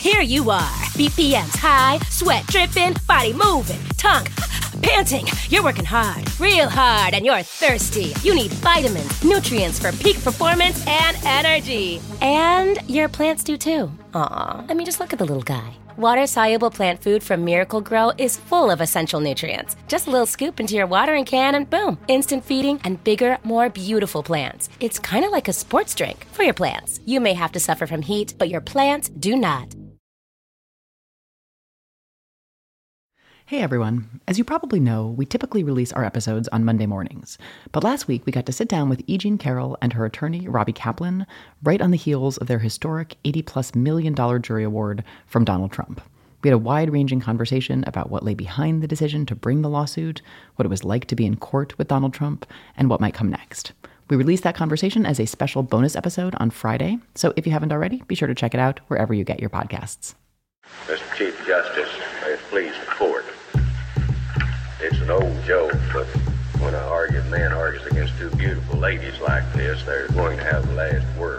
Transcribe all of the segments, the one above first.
Here you are, BPMs high, sweat dripping, body moving, tongue panting. You're working hard, real hard, and you're thirsty. You need vitamins, nutrients for peak performance and energy. And your plants do too. Aw, I mean, just look at the little guy. Water-soluble plant food from Miracle Grow is full of essential nutrients. Just a little scoop into your watering can and boom, instant feeding and bigger, more beautiful plants. It's kind of like a sports drink for your plants. You may have to suffer from heat, but your plants do not. Hey everyone. As you probably know, we typically release our episodes on Monday mornings. But last week, we got to sit down with E. Jean Carroll and her attorney, Robbie Kaplan, right on the heels of their historic $80+ million jury award from Donald Trump. We had a wide-ranging conversation about what lay behind the decision to bring the lawsuit, what it was like to be in court with Donald Trump, and what might come next. We released that conversation as a special bonus episode on Friday, so if you haven't already, be sure to check it out wherever you get your podcasts. Mr. Chief Justice, may it please the court. It's an old joke, but when a man argues against two beautiful ladies like this, they're going to have the last word.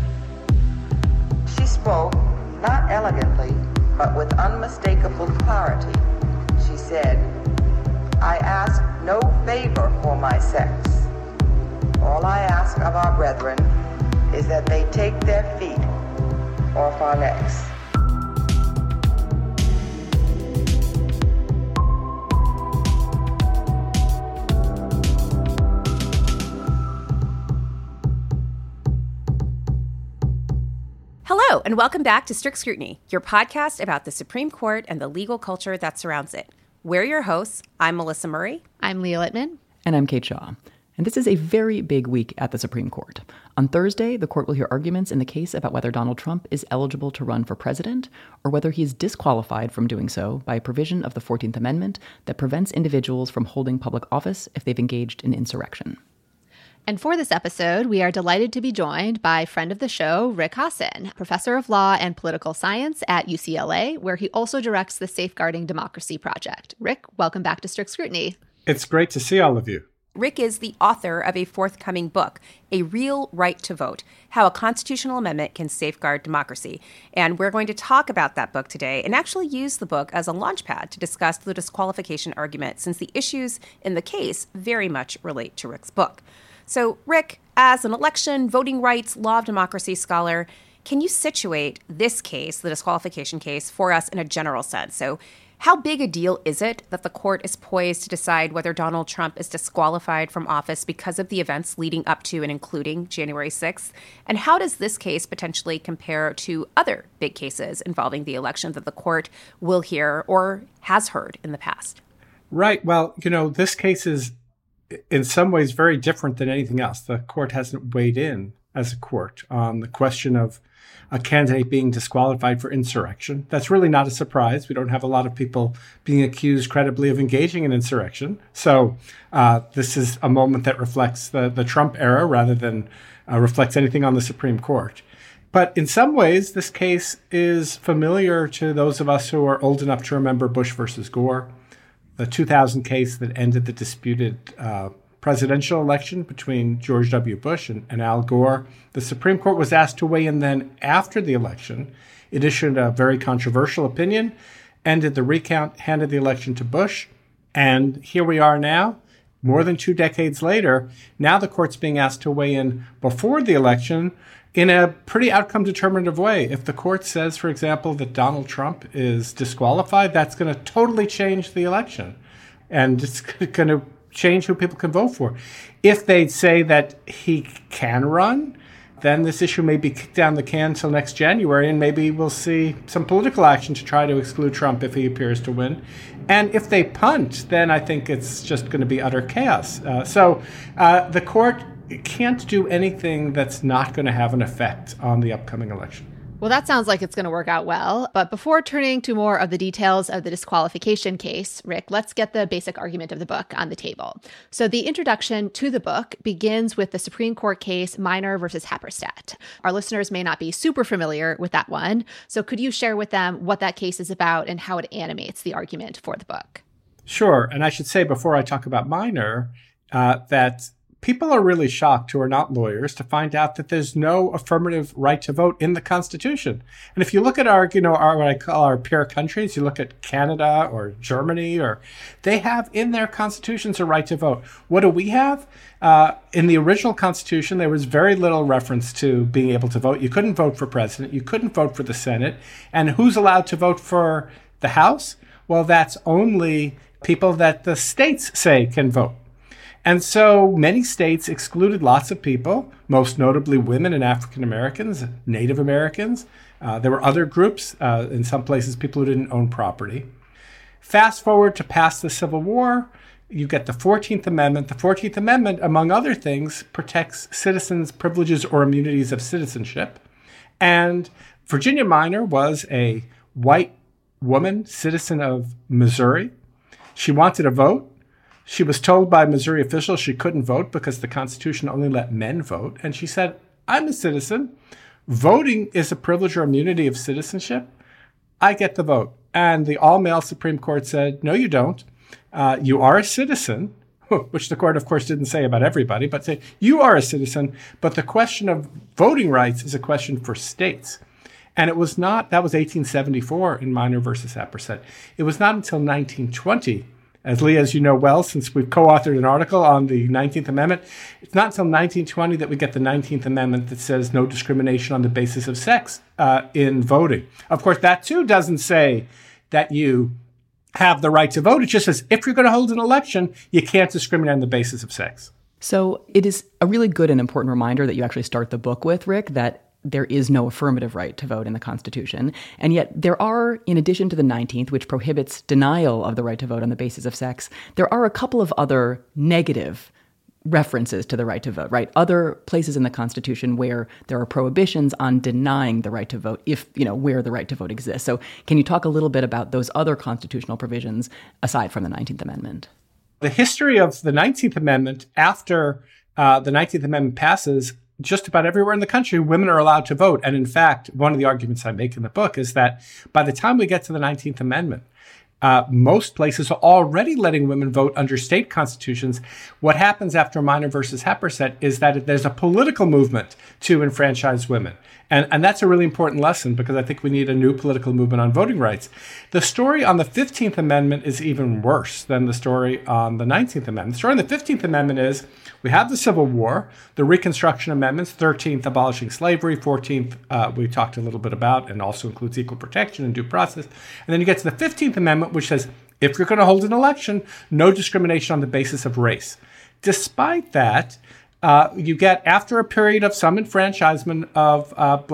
She spoke, not elegantly, but with unmistakable clarity. She said, "I ask no favor for my sex. All I ask of our brethren is that they take their feet off our necks." Hello, and welcome back to Strict Scrutiny, your podcast about the Supreme Court and the legal culture that surrounds it. We're your hosts. I'm Melissa Murray. I'm Leah Littman. And I'm Kate Shaw. And this is a very big week at the Supreme Court. On Thursday, the court will hear arguments in the case about whether Donald Trump is eligible to run for president or whether he is disqualified from doing so by a provision of the 14th Amendment that prevents individuals from holding public office if they've engaged in insurrection. And for this episode, we are delighted to be joined by friend of the show, Rick Hasen, professor of law and political science at UCLA, where he also directs the Safeguarding Democracy Project. Rick, welcome back to Strict Scrutiny. It's great to see all of you. Rick is the author of a forthcoming book, A Real Right to Vote, How a Constitutional Amendment Can Safeguard Democracy. And we're going to talk about that book today and actually use the book as a launchpad to discuss the disqualification argument, since the issues in the case very much relate to Rick's book. So, Rick, as an election, voting rights, law of democracy scholar, can you situate this case, the disqualification case, for us in a general sense? So, how big a deal is it that the court is poised to decide whether Donald Trump is disqualified from office because of the events leading up to and including January 6th? And how does this case potentially compare to other big cases involving the election that the court will hear or has heard in the past? Right. Well, this case is in some ways very different than anything else. The court hasn't weighed in as a court on the question of a candidate being disqualified for insurrection. That's really not a surprise. We don't have a lot of people being accused credibly of engaging in insurrection. So this is a moment that reflects the Trump era rather than reflects anything on the Supreme Court. But in some ways, this case is familiar to those of us who are old enough to remember Bush versus Gore, the 2000 case that ended the disputed presidential election between George W. Bush and Al Gore. The Supreme Court was asked to weigh in then after the election. It issued a very controversial opinion, ended the recount, handed the election to Bush. And here we are now, more than 2 decades later. Now the court's being asked to weigh in before the election in a pretty outcome determinative way. If the court says, for example, that Donald Trump is disqualified, that's going to totally change the election. And it's going to change who people can vote for. If they say that he can run, then this issue may be kicked down the can until next January, and maybe we'll see some political action to try to exclude Trump if he appears to win. And if they punt, then I think it's just going to be utter chaos. So the court can't do anything that's not going to have an effect on the upcoming election. Well, that sounds like it's going to work out well. But before turning to more of the details of the disqualification case, Rick, let's get the basic argument of the book on the table. So the introduction to the book begins with the Supreme Court case Minor versus Happerstat. Our listeners may not be super familiar with that one. So could you share with them what that case is about and how it animates the argument for the book? Sure. And I should say before I talk about Minor, that people are really shocked who are not lawyers to find out that there's no affirmative right to vote in the Constitution. And if you look at our what I call our peer countries, you look at Canada or Germany, or they have in their constitutions a right to vote. What do we have? In the original Constitution, there was very little reference to being able to vote. You couldn't vote for president. You couldn't vote for the Senate. And who's allowed to vote for the House? Well, that's only people that the states say can vote. And so many states excluded lots of people, most notably women and African Americans, Native Americans. There were other groups, in some places, people who didn't own property. Fast forward to past the Civil War, you get the 14th Amendment. The 14th Amendment, among other things, protects citizens' privileges or immunities of citizenship. And Virginia Minor was a white woman, citizen of Missouri. She wanted to vote. She was told by Missouri officials she couldn't vote because the Constitution only let men vote. And she said, I'm a citizen. Voting is a privilege or immunity of citizenship. I get the vote. And the all-male Supreme Court said, no, you don't. You are a citizen, which the court, of course, didn't say about everybody, but say you are a citizen. But the question of voting rights is a question for states. And it was not, that was 1874 in Minor versus Happersett. It was not until 1920, as Lee, as you know well, since we've co-authored an article on the 19th Amendment, it's not until 1920 that we get the 19th Amendment that says no discrimination on the basis of sex in voting. Of course, that too doesn't say that you have the right to vote. It just says if you're going to hold an election, you can't discriminate on the basis of sex. So it is a really good and important reminder that you actually start the book with, Rick, that there is no affirmative right to vote in the Constitution. And yet there are, in addition to the 19th, which prohibits denial of the right to vote on the basis of sex, there are a couple of other negative references to the right to vote, right? Other places in the Constitution where there are prohibitions on denying the right to vote if, where the right to vote exists. So can you talk a little bit about those other constitutional provisions aside from the 19th Amendment? The history of the 19th Amendment, after the 19th Amendment passes, just about everywhere in the country, women are allowed to vote. And in fact, one of the arguments I make in the book is that by the time we get to the 19th Amendment, most places are already letting women vote under state constitutions. What happens after Minor versus Happersett is that there's a political movement to enfranchise women. And that's a really important lesson because I think we need a new political movement on voting rights. The story on the 15th Amendment is even worse than the story on the 19th Amendment. The story on the 15th Amendment is we have the Civil War, the Reconstruction Amendments, 13th abolishing slavery, 14th we talked a little bit about and also includes equal protection and due process. And then you get to the 15th Amendment, which says if you're going to hold an election, no discrimination on the basis of race. Despite that, you get, after a period of some enfranchisement of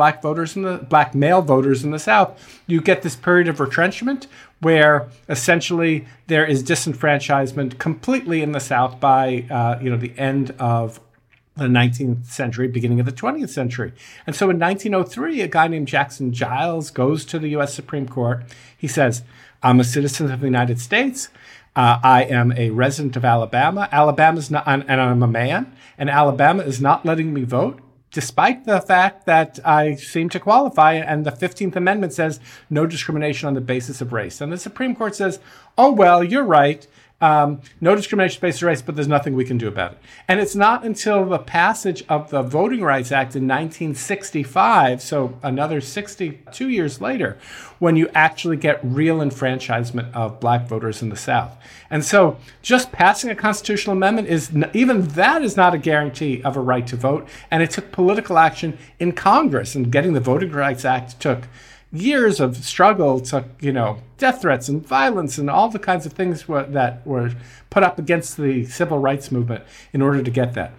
black male voters in the South, you get this period of retrenchment where essentially there is disenfranchisement completely in the South by the end of the 19th century, beginning of the 20th century. And so in 1903, a guy named Jackson Giles goes to the U.S. Supreme Court. He says, I'm a citizen of the United States. I am a resident of Alabama. Alabama's not, and I'm a man, and Alabama is not letting me vote, despite the fact that I seem to qualify. And the 15th Amendment says no discrimination on the basis of race. And the Supreme Court says, oh, well, you're right. No discrimination based on race, but there's nothing we can do about it. And it's not until the passage of the Voting Rights Act in 1965, so another 62 years later, when you actually get real enfranchisement of black voters in the South. And so just passing a constitutional amendment even that is not a guarantee of a right to vote. And it took political action in Congress, and getting the Voting Rights Act took years of struggle, to death threats and violence and all the kinds of things that were put up against the civil rights movement in order to get that.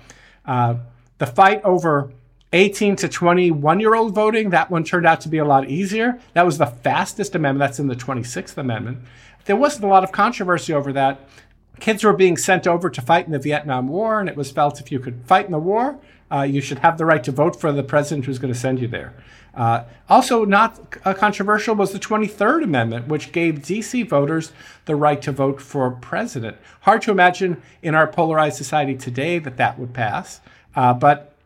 The fight over 18 to 21-year-old voting, that one turned out to be a lot easier. That was the fastest amendment. That's in the 26th Amendment. There wasn't a lot of controversy over that. Kids were being sent over to fight in the Vietnam War, and it was felt if you could fight in the war, you should have the right to vote for the president who's going to send you there. Also not controversial was the 23rd Amendment, which gave D.C. voters the right to vote for president. Hard to imagine in our polarized society today that would pass, but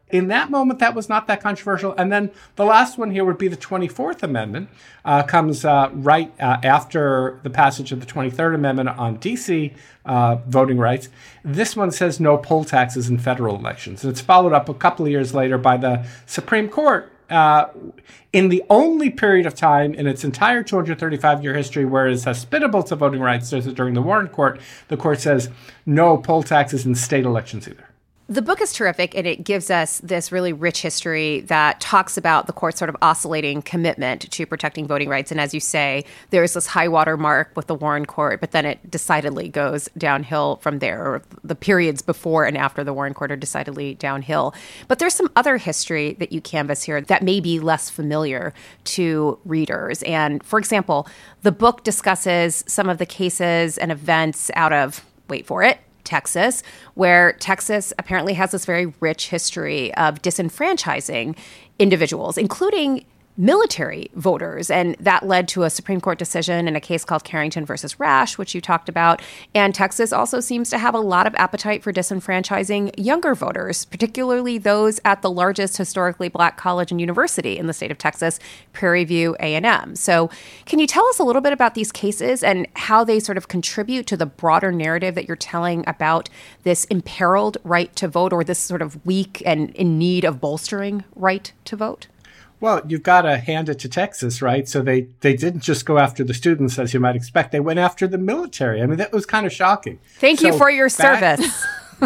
in that moment, that was not that controversial. And then the last one here would be the 24th Amendment, comes right after the passage of the 23rd Amendment on D.C. Voting rights. This one says no poll taxes in federal elections. And it's followed up a couple of years later by the Supreme Court in the only period of time in its entire 235-year history where it is hospitable to voting rights, during the Warren Court, the court says no poll taxes in state elections either. The book is terrific, and it gives us this really rich history that talks about the court's sort of oscillating commitment to protecting voting rights. And as you say, there's this high water mark with the Warren Court, but then it decidedly goes downhill from there. Or the periods before and after the Warren Court are decidedly downhill. But there's some other history that you canvass here that may be less familiar to readers. And for example, the book discusses some of the cases and events out of, wait for it, Texas, where Texas apparently has this very rich history of disenfranchising individuals, including military voters. And that led to a Supreme Court decision in a case called Carrington versus Rash, which you talked about. And Texas also seems to have a lot of appetite for disenfranchising younger voters, particularly those at the largest historically Black college and university in the state of Texas, Prairie View A&M. So can you tell us a little bit about these cases and how they sort of contribute to the broader narrative that you're telling about this imperiled right to vote, or this sort of weak and in need of bolstering right to vote? Well, you've got to hand it to Texas, right? So they didn't just go after the students, as you might expect. They went after the military. I mean, that was kind of shocking. Thank you for your service.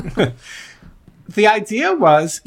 The idea was,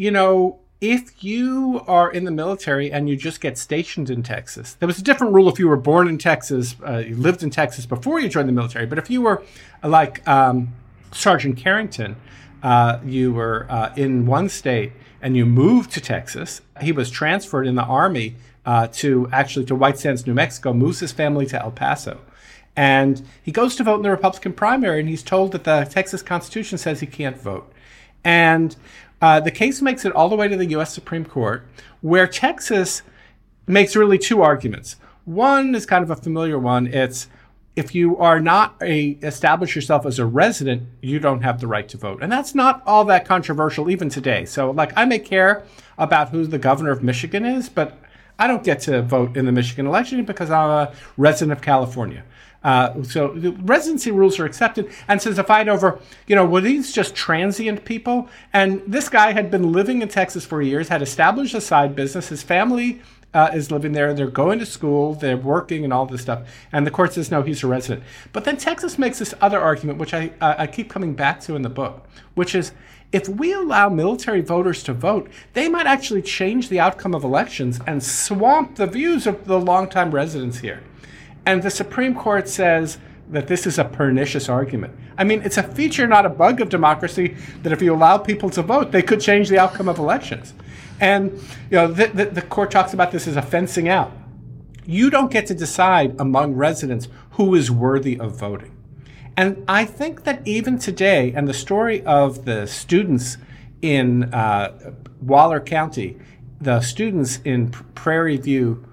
if you are in the military and you just get stationed in Texas, there was a different rule if you were born in Texas, you lived in Texas before you joined the military. But if you were like Sergeant Carrington, you were in one state and you moved to Texas, he was transferred in the Army to White Sands, New Mexico, moves his family to El Paso. And he goes to vote in the Republican primary, and he's told that the Texas Constitution says he can't vote. And the case makes it all the way to the U.S. Supreme Court, where Texas makes really two arguments. One is kind of a familiar one. It's, if you are not establish yourself as a resident, you don't have the right to vote. And that's not all that controversial even today. So I may care about who the governor of Michigan is, but I don't get to vote in the Michigan election because I'm a resident of California. So the residency rules are accepted. And since a fight over, were these just transient people? And this guy had been living in Texas for years, had established a side business. His family is living there. They're going to school. They're working and all this stuff. And the court says, no, he's a resident. But then Texas makes this other argument, which I keep coming back to in the book, which is if we allow military voters to vote, they might actually change the outcome of elections and swamp the views of the longtime residents here. And the Supreme Court says that this is a pernicious argument. I mean, it's a feature, not a bug of democracy, that if you allow people to vote, they could change the outcome of elections. And the court talks about this as a fencing out. You don't get to decide among residents who is worthy of voting. And I think that even today, and the story of the students in Waller County, the students in Prairie View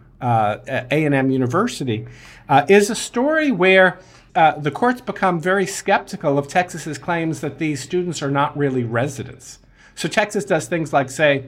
A&M University, is a story where the courts become very skeptical of Texas's claims that these students are not really residents. So Texas does things like say,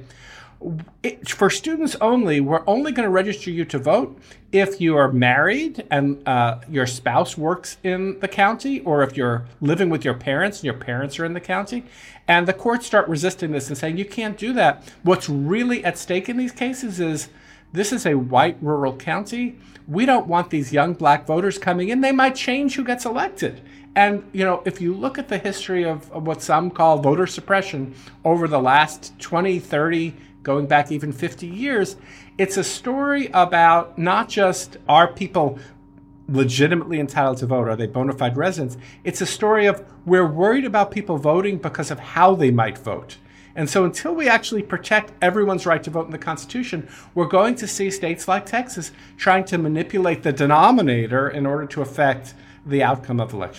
for students only, we're only going to register you to vote if you are married and your spouse works in the county, or if you're living with your parents and your parents are in the county. And the courts start resisting this and saying, you can't do that. What's really at stake in these cases is this is a white rural county. We don't want these young Black voters coming in. They might change who gets elected. And, if you look at the history of what some call voter suppression over the last 20, 30, going back even 50 years, it's a story about not just are people legitimately entitled to vote, are they bona fide residents? It's a story of we're worried about people voting because of how they might vote. And so until we actually protect everyone's right to vote in the Constitution, we're going to see states like Texas trying to manipulate the denominator in order to affect the outcome of elections.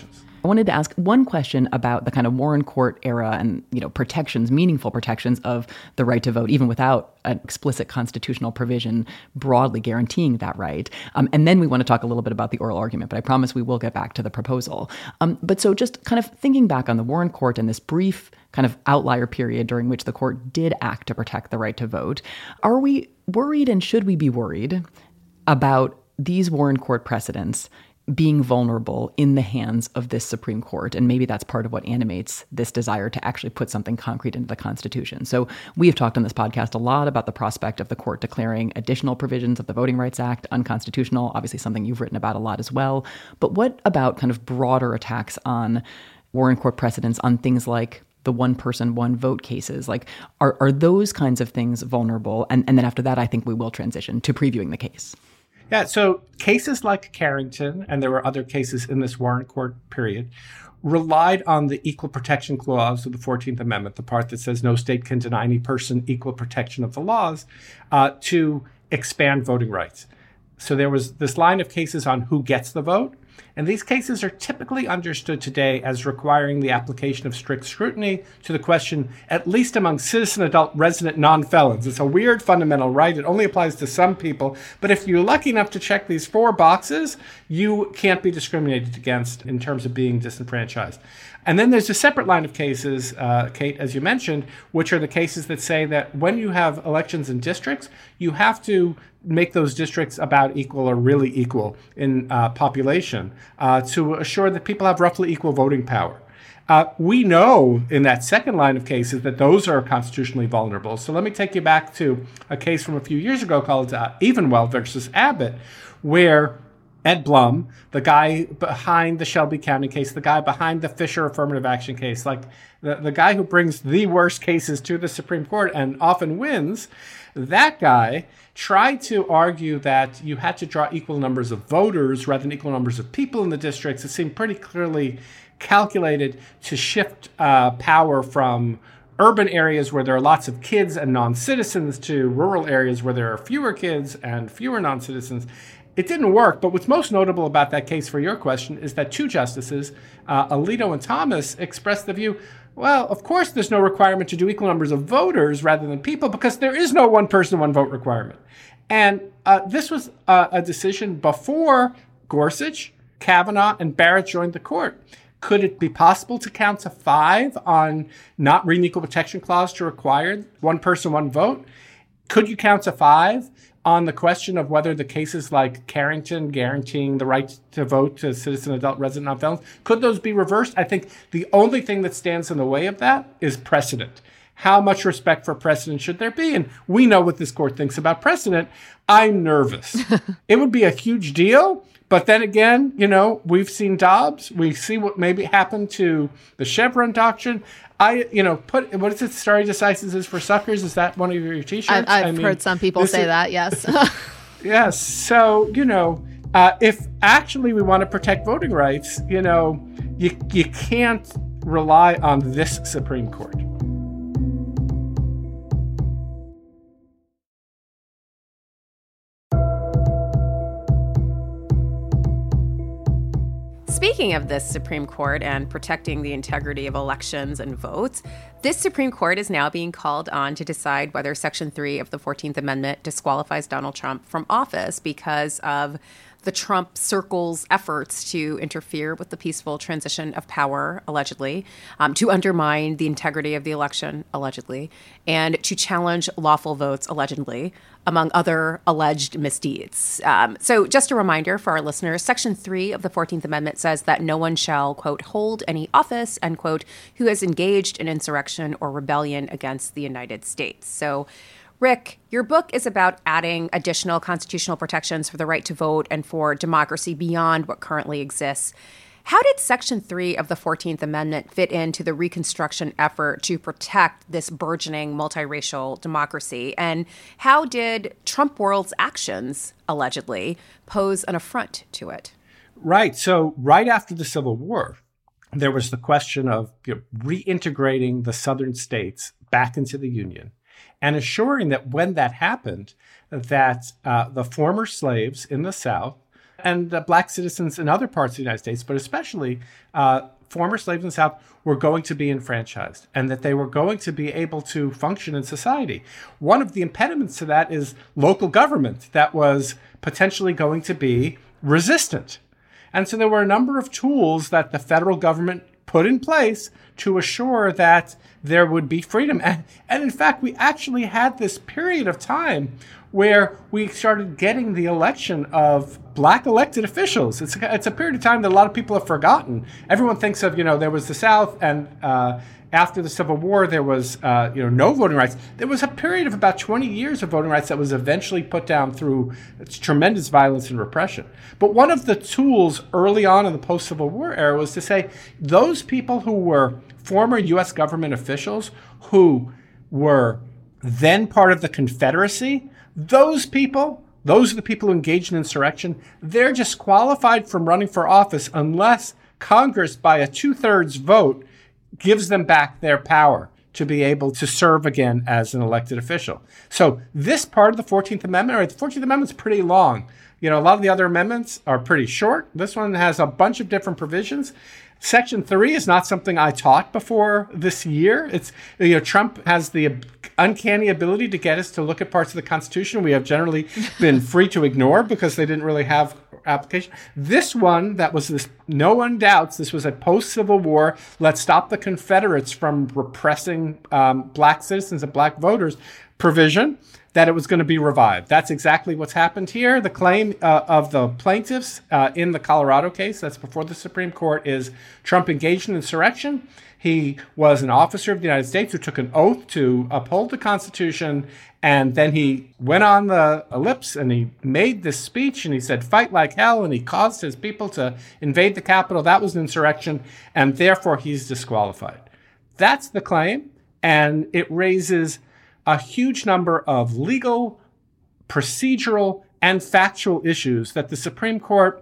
I wanted to ask one question about the kind of Warren Court era and, protections, meaningful protections of the right to vote, even without an explicit constitutional provision broadly guaranteeing that right. And then we want to talk a little bit about the oral argument, but I promise we will get back to the proposal. But so just kind of thinking back on the Warren Court and this brief kind of outlier period during which the court did act to protect the right to vote, are we worried, and should we be worried about these Warren Court precedents being vulnerable in the hands of this Supreme Court? And maybe that's part of what animates this desire to actually put something concrete into the Constitution. So we have talked on this podcast a lot about the prospect of the court declaring additional provisions of the Voting Rights Act unconstitutional, obviously something you've written about a lot as well. But what about kind of broader attacks on Warren Court precedents on things like the one person, one vote cases? Like, are those kinds of things vulnerable? And then after that, I think we will transition to previewing the case. Yeah, so cases like Carrington, and there were other cases in this Warren Court period, relied on the Equal Protection Clause of the 14th Amendment, the part that says no state can deny any person equal protection of the laws, to expand voting rights. So there was this line of cases on who gets the vote. And these cases are typically understood today as requiring the application of strict scrutiny to the question, at least among citizen, adult, resident, non-felons. It's a weird fundamental right. It only applies to some people. But if you're lucky enough to check these 4 boxes, you can't be discriminated against in terms of being disenfranchised. And then there's a separate line of cases, Kate, as you mentioned, which are the cases that say that when you have elections in districts, you have to make those districts about equal or really equal in population to assure that people have roughly equal voting power. We know in that second line of cases that those are constitutionally vulnerable. So let me take you back to a case from a few years ago called Evenwell versus Abbott, where Ed Blum, the guy behind the Shelby County case, the guy behind the Fisher affirmative action case, like the guy who brings the worst cases to the Supreme Court and often wins, that guy tried to argue that you had to draw equal numbers of voters rather than equal numbers of people in the districts. It seemed pretty clearly calculated to shift power from urban areas where there are lots of kids and non-citizens to rural areas where there are fewer kids and fewer non-citizens. It didn't work, but what's most notable about that case for your question is that 2 justices, Alito and Thomas, expressed the view, well, of course there's no requirement to do equal numbers of voters rather than people because there is no one person, one vote requirement. And this was a decision before Gorsuch, Kavanaugh, and Barrett joined the court. Could it be possible to count to 5 on not reading the Equal Protection Clause to require one person, one vote? Could you count to 5 on the question of whether the cases like Carrington guaranteeing the right to vote to citizen, adult, resident, non-felons, could those be reversed? I think the only thing that stands in the way of that is precedent. How much respect for precedent should there be? And we know what this court thinks about precedent. I'm nervous. It would be a huge deal. But then again, we've seen Dobbs. We see what maybe happened to the Chevron doctrine. What is it? Stare decisis is for suckers. Is that one of your T-shirts? I've heard some people say that. Yes. Yes. So, if actually we want to protect voting rights, you can't rely on this Supreme Court. Speaking of this Supreme Court and protecting the integrity of elections and votes, this Supreme Court is now being called on to decide whether Section 3 of the 14th Amendment disqualifies Donald Trump from office because of the Trump circle's efforts to interfere with the peaceful transition of power, allegedly, to undermine the integrity of the election, allegedly, and to challenge lawful votes, allegedly, among other alleged misdeeds. So just a reminder for our listeners, Section 3 of the 14th Amendment says that no one shall, quote, hold any office, end quote, who has engaged in insurrection or rebellion against the United States. So, Rick, your book is about adding additional constitutional protections for the right to vote and for democracy beyond what currently exists. How did Section 3 of the 14th Amendment fit into the Reconstruction effort to protect this burgeoning multiracial democracy? And how did Trump world's actions, allegedly, pose an affront to it? Right. So right after the Civil War, there was the question of reintegrating the southern states back into the Union and assuring that when that happened, that the former slaves in the South and black citizens in other parts of the United States, but especially former slaves in the South, were going to be enfranchised and that they were going to be able to function in society. One of the impediments to that is local government that was potentially going to be resistant. And so there were a number of tools that the federal government put in place to assure that there would be freedom. And in fact, we actually had this period of time where we started getting the election of black elected officials. It's a period of time that a lot of people have forgotten. Everyone thinks of, there was the South, and after the Civil War, there was, no voting rights. There was a period of about 20 years of voting rights that was eventually put down through tremendous violence and repression. But one of the tools early on in the post-Civil War era was to say those people who were former U.S. government officials who were then part of the Confederacy, those are the people who engaged in insurrection. They're disqualified from running for office unless Congress, by a 2/3 vote, gives them back their power to be able to serve again as an elected official. So this part of the 14th Amendment, the 14th Amendment's pretty long. A lot of the other amendments are pretty short. This one has a bunch of different provisions. Section 3 is not something I taught before this year. It's, Trump has the uncanny ability to get us to look at parts of the Constitution we have generally been free to ignore because they didn't really have application. This one, that was this, no one doubts, this was a post-Civil War, let's stop the Confederates from repressing black citizens and black voters provision, that it was going to be revived. That's exactly what's happened here. The claim of the plaintiffs in the Colorado case that's before the Supreme Court is Trump engaged in insurrection. He was an officer of the United States who took an oath to uphold the Constitution, and then he went on the ellipse and he made this speech and he said, fight like hell, and he caused his people to invade the Capitol. That was an insurrection, and therefore he's disqualified. That's the claim, and it raises a huge number of legal, procedural, and factual issues that the Supreme Court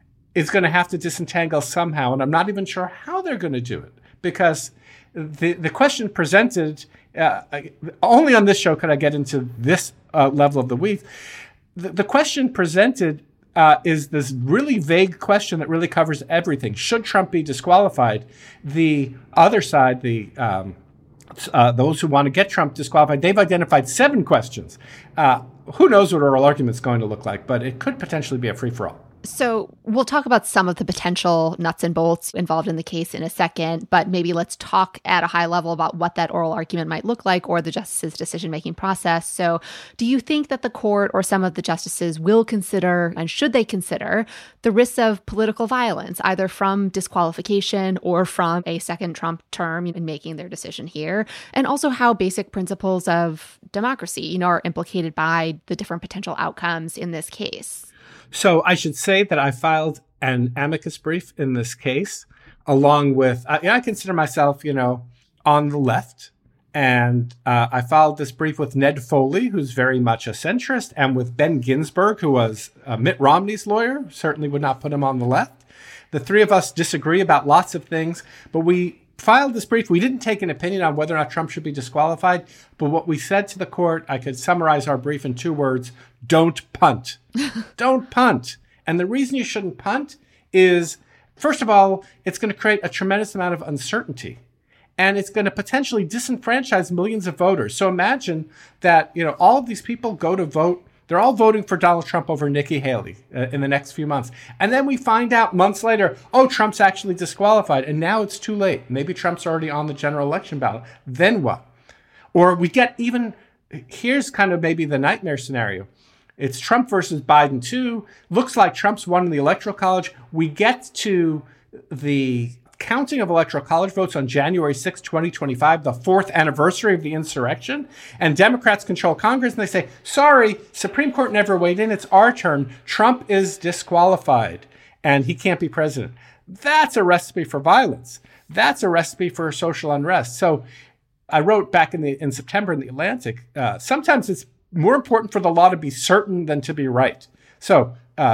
is going to have to disentangle somehow, and I'm not even sure how they're going to do it, because the question presented, only on this show could I get into this level of the weeds. The question presented is this really vague question that really covers everything. Should Trump be disqualified? The other side, those who want to get Trump disqualified, they've identified 7 questions. Who knows what oral argument is going to look like, but it could potentially be a free-for-all. So we'll talk about some of the potential nuts and bolts involved in the case in a second, but maybe let's talk at a high level about what that oral argument might look like or the justices' decision-making process. So do you think that the court or some of the justices will consider, and should they consider, the risks of political violence, either from disqualification or from a second Trump term in making their decision here, and also how basic principles of democracy, are implicated by the different potential outcomes in this case? So I should say that I filed an amicus brief in this case, along with, I consider myself, on the left. And I filed this brief with Ned Foley, who's very much a centrist, and with Ben Ginsburg, who was Mitt Romney's lawyer, certainly would not put him on the left. The three of us disagree about lots of things, but we filed this brief. We didn't take an opinion on whether or not Trump should be disqualified, but what we said to the court, I could summarize our brief in 2 words: don't punt. Don't punt. And the reason you shouldn't punt is, first of all, it's going to create a tremendous amount of uncertainty, and it's going to potentially disenfranchise millions of voters. So imagine that, all of these people go to vote. They're all voting for Donald Trump over Nikki Haley in the next few months. And then we find out months later, Trump's actually disqualified. And now it's too late. Maybe Trump's already on the general election ballot. Then what? Or we get here's kind of maybe the nightmare scenario. It's Trump versus Biden 2. Looks like Trump's won in the Electoral College. We get to the counting of Electoral College votes on January 6, 2025, the 4th anniversary of the insurrection. And Democrats control Congress, and they say, sorry, Supreme Court never weighed in. It's our turn. Trump is disqualified, and he can't be president. That's a recipe for violence. That's a recipe for social unrest. So I wrote back in September in The Atlantic, sometimes it's more important for the law to be certain than to be right. So,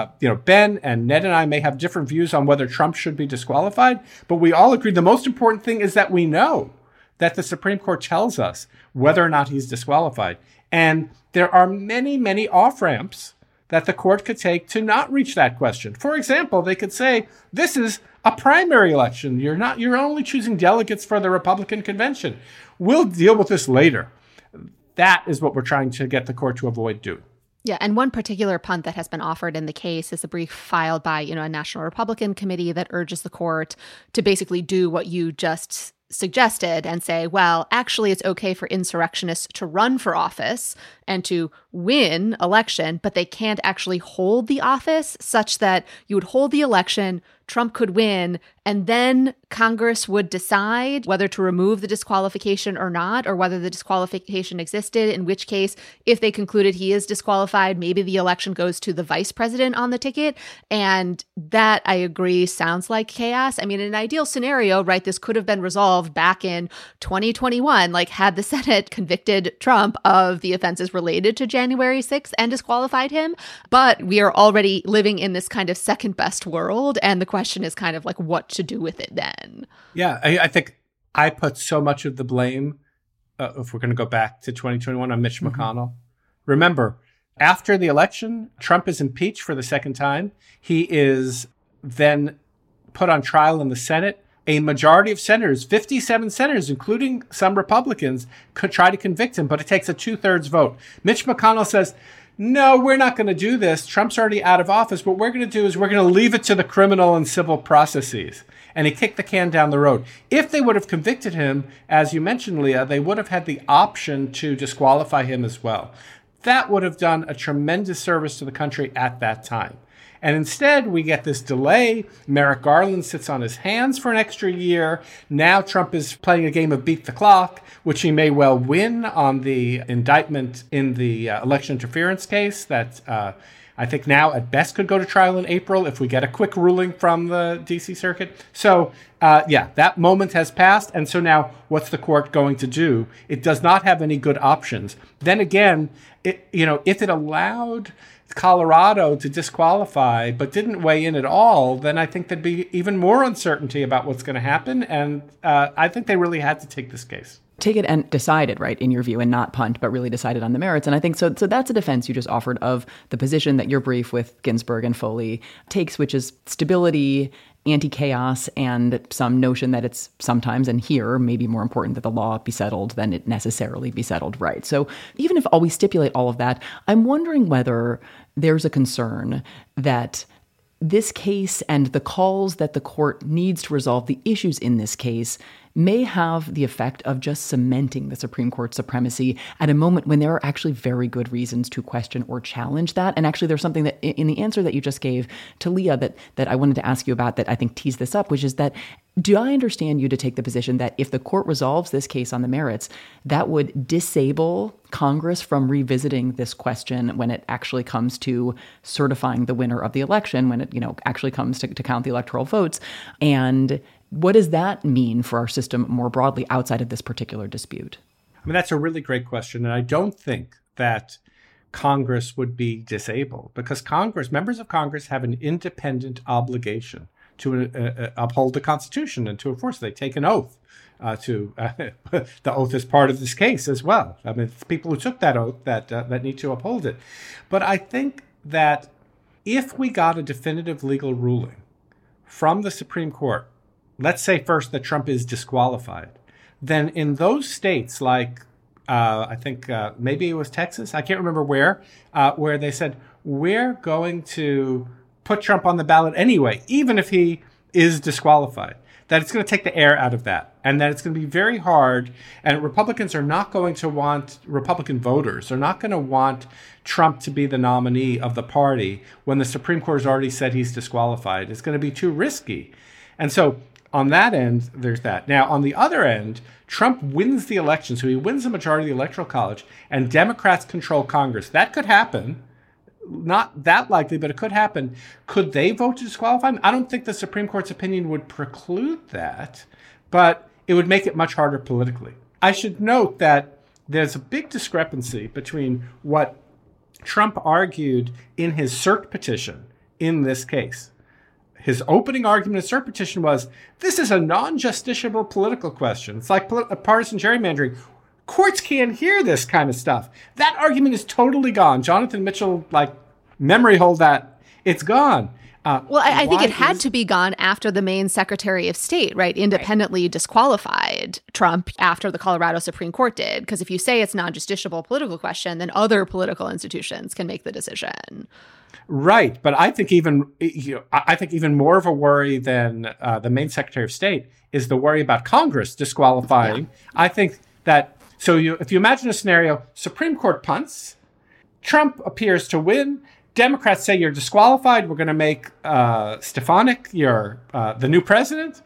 Ben and Ned and I may have different views on whether Trump should be disqualified, but we all agree the most important thing is that we know that the Supreme Court tells us whether or not he's disqualified. And there are many, many off-ramps that the court could take to not reach that question. For example, they could say, this is a primary election. You're only choosing delegates for the Republican convention. We'll deal with this later. That is what we're trying to get the court to avoid doing. Yeah, and one particular punt that has been offered in the case is a brief filed by, a National Republican committee that urges the court to basically do what you just suggested and say, well, actually, it's okay for insurrectionists to run for office and to win election, but they can't actually hold the office, such that you would hold the election, Trump could win, and then Congress would decide whether to remove the disqualification or not, or whether the disqualification existed, in which case, if they concluded he is disqualified, maybe the election goes to the vice president on the ticket. And that, I agree, sounds like chaos. I mean, in an ideal scenario, right, this could have been resolved back in 2021, like had the Senate convicted Trump of the offenses related to January 6th and disqualified him. But we are already living in this kind of second best world. And the question is kind of like what to do with it then. Yeah, I think I put so much of the blame, if we're going to go back to 2021, on Mitch McConnell. Remember, after the election, Trump is impeached for the second time. He is then put on trial in the Senate. A majority of senators, 57 senators, including some Republicans, could try to convict him, but it takes a 2/3 vote. Mitch McConnell says, no, we're not going to do this. Trump's already out of office. What we're going to do is we're going to leave it to the criminal and civil processes. And he kicked the can down the road. If they would have convicted him, as you mentioned, Leah, they would have had the option to disqualify him as well. That would have done a tremendous service to the country at that time. And instead, we get this delay. Merrick Garland sits on his hands for an extra year. Now Trump is playing a game of beat the clock, which he may well win on the indictment in the election interference case that I think now at best could go to trial in April if we get a quick ruling from the D.C. Circuit. So, that moment has passed. And so now what's the court going to do? It does not have any good options. Then again, if it allowed Colorado to disqualify but didn't weigh in at all, then I think there'd be even more uncertainty about what's going to happen. And I think they really had to take this case. Take it and decide it, right, in your view, and not punt, but really decided on the merits. And I think so that's a defense you just offered of the position that your brief with Ginsburg and Foley takes, which is stability, anti-chaos, and some notion that it's sometimes, and here, maybe more important that the law be settled than it necessarily be settled right. So even if we stipulate all of that, I'm wondering whether there's a concern that this case and the calls that the court needs to resolve the issues in this case may have the effect of just cementing the Supreme Court's supremacy at a moment when there are actually very good reasons to question or challenge that. And actually, there's something that in the answer that you just gave to Leah that I wanted to ask you about that I think tees this up, which is that, do I understand you to take the position that if the court resolves this case on the merits, that would disable Congress from revisiting this question when it actually comes to certifying the winner of the election, when it actually comes to count the electoral votes? And what does that mean for our system more broadly outside of this particular dispute? I mean, that's a really great question. And I don't think that Congress would be disabled because members of Congress have an independent obligation to uphold the Constitution and to enforce it. They take an oath. The oath is part of this case as well. I mean, it's people who took that oath that need to uphold it. But I think that if we got a definitive legal ruling from the Supreme Court, let's say first that Trump is disqualified, then in those states like I think maybe it was Texas, I can't remember where they said, we're going to put Trump on the ballot anyway, even if he is disqualified, that it's going to take the air out of that and that it's going to be very hard. And Republican voters are not going to want Trump to be the nominee of the party when the Supreme Court has already said he's disqualified. It's going to be too risky. And so on that end, there's that. Now, on the other end, Trump wins the election. So he wins the majority of the Electoral College and Democrats control Congress. That could happen. Not that likely, but it could happen. Could they vote to disqualify him? I don't think the Supreme Court's opinion would preclude that, but it would make it much harder politically. I should note that there's a big discrepancy between what Trump argued in his cert petition in this case. His opening argument in cert petition was, this is a non-justiciable political question. It's like partisan gerrymandering. Courts can't hear this kind of stuff. That argument is totally gone. Jonathan Mitchell memory hole that it's gone. Well, I think it had to be gone after the Maine Secretary of State, right, independently disqualified Trump after the Colorado Supreme Court did. Because if you say it's non-justiciable political question, then other political institutions can make the decision. Right. But I think even more of a worry than the Maine Secretary of State is the worry about Congress disqualifying. Yeah. I think that, if you imagine a scenario, Supreme Court punts, Trump appears to win, Democrats say you're disqualified. We're going to make Stefanik the new president.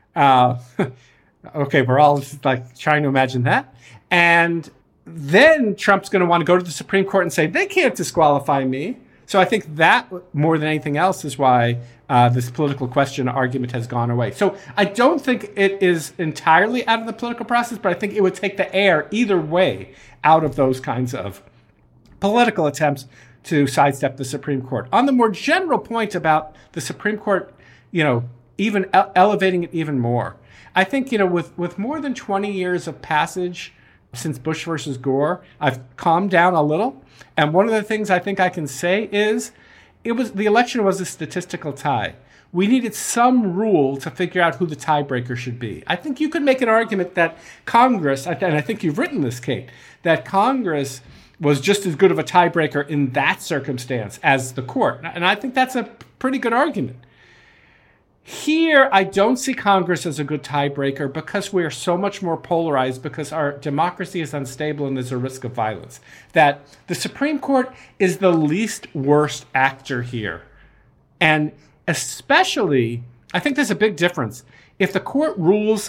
Okay, we're all like trying to imagine that. And then Trump's going to want to go to the Supreme Court and say, they can't disqualify me. So I think that, more than anything else, is why this political question argument has gone away. So I don't think it is entirely out of the political process, but I think it would take the air either way out of those kinds of political attempts to sidestep the Supreme Court. On the more general point about the Supreme Court, even elevating it even more, I think, with more than 20 years of passage since Bush versus Gore, I've calmed down a little. And one of the things I think I can say is the election was a statistical tie. We needed some rule to figure out who the tiebreaker should be. I think you could make an argument that Congress, and I think you've written this, Kate, that Congress was just as good of a tiebreaker in that circumstance as the court. And I think that's a pretty good argument. Here, I don't see Congress as a good tiebreaker because we're so much more polarized, because our democracy is unstable and there's a risk of violence. That the Supreme Court is the least worst actor here. And especially, I think there's a big difference. If the court rules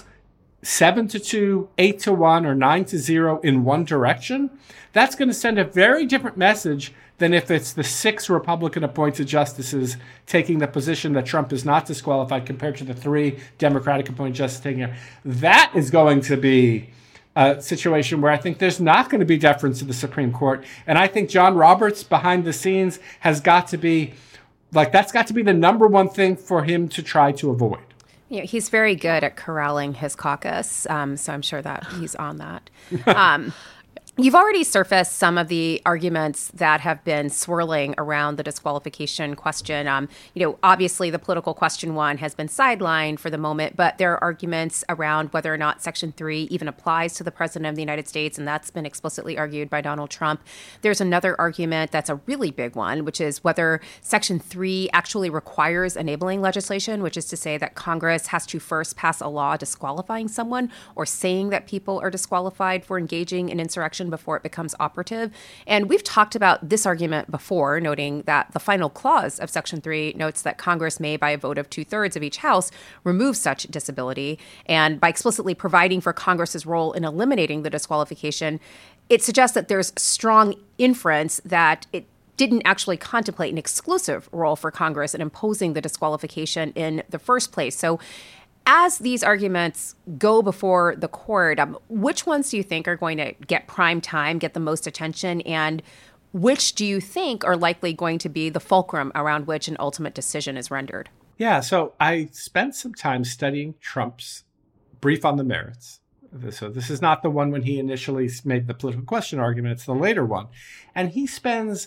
7-2, 8-1, or 9-0 in one direction, that's going to send a very different message than if it's the 6 Republican-appointed justices taking the position that Trump is not disqualified compared to the 3 Democratic-appointed justices taking it. That is going to be a situation where I think there's not going to be deference to the Supreme Court. And I think John Roberts, behind the scenes, has got to be, that's got to be the number one thing for him to try to avoid. He's very good at corralling his caucus, so I'm sure that he's on that. You've already surfaced some of the arguments that have been swirling around the disqualification question. Obviously the political question one has been sidelined for the moment, but there are arguments around whether or not Section 3 even applies to the President of the United States, and that's been explicitly argued by Donald Trump. There's another argument that's a really big one, which is whether Section 3 actually requires enabling legislation, which is to say that Congress has to first pass a law disqualifying someone or saying that people are disqualified for engaging in insurrection before it becomes operative. And we've talked about this argument before, noting that the final clause of Section 3 notes that Congress may, by a vote of 2/3 of each house, remove such disability. And by explicitly providing for Congress's role in eliminating the disqualification, it suggests that there's strong inference that it didn't actually contemplate an exclusive role for Congress in imposing the disqualification in the first place. So as these arguments go before the court, which ones do you think are going to get prime time, get the most attention, and which do you think are likely going to be the fulcrum around which an ultimate decision is rendered? Yeah, so I spent some time studying Trump's brief on the merits. So this is not the one when he initially made the political question argument. It's the later one. And he spends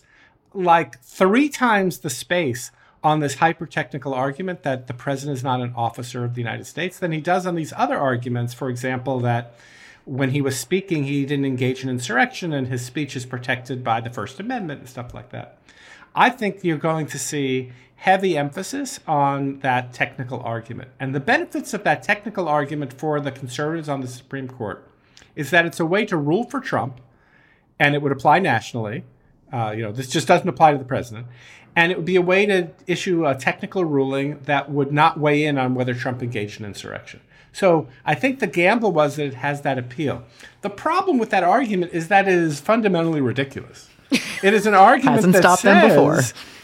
3 times the space on this hyper-technical argument that the president is not an officer of the United States than he does on these other arguments. For example, that when he was speaking, he didn't engage in insurrection and his speech is protected by the First Amendment and stuff like that. I think you're going to see heavy emphasis on that technical argument. And the benefits of that technical argument for the conservatives on the Supreme Court is that it's a way to rule for Trump, and it would apply nationally. This just doesn't apply to the president. And it would be a way to issue a technical ruling that would not weigh in on whether Trump engaged in insurrection. So I think the gamble was that it has that appeal. The problem with that argument is that it is fundamentally ridiculous. It is an argument hasn't that stopped says, them before.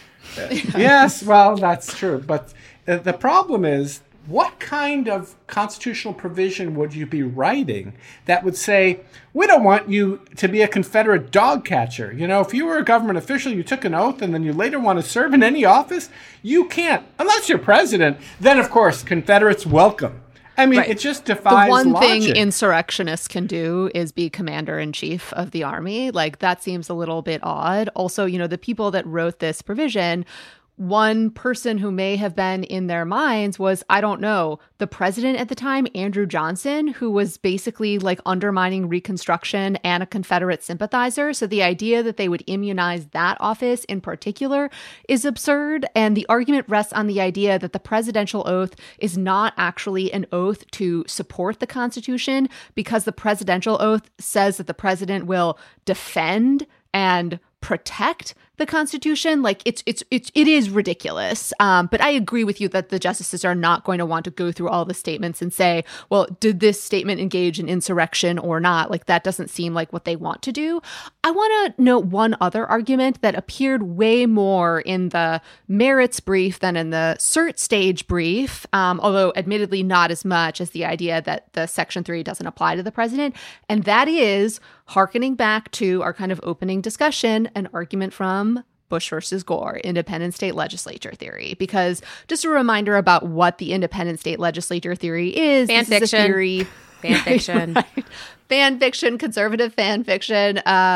Yes, well, that's true. But the problem is, what kind of constitutional provision would you be writing that would say, we don't want you to be a Confederate dog catcher? If you were a government official, you took an oath, and then you later want to serve in any office, you can't. Unless you're president, then, of course, Confederates welcome. I mean, Right. it just defies the one logic. thing insurrectionists can do is be commander-in-chief of the army. Like, that seems a little bit odd. Also, the people that wrote this provision, one person who may have been in their minds was, I don't know, the president at the time, Andrew Johnson, who was basically like undermining Reconstruction and a Confederate sympathizer. So the idea that they would immunize that office in particular is absurd. And the argument rests on the idea that the presidential oath is not actually an oath to support the Constitution, because the presidential oath says that the president will defend and protect the Constitution. Like, it is ridiculous. But I agree with you that the justices are not going to want to go through all the statements and say, well, did this statement engage in insurrection or not? Like, that doesn't seem like what they want to do. I want to note one other argument that appeared way more in the merits brief than in the cert stage brief, although admittedly not as much as the idea that the Section 3 doesn't apply to the president. And that is, hearkening back to our kind of opening discussion, an argument from Bush versus Gore, independent state legislature theory. Because just a reminder about what the independent state legislature theory is. Fan this fiction. Is a theory. Fan fiction. Right. Fan fiction, conservative fan fiction.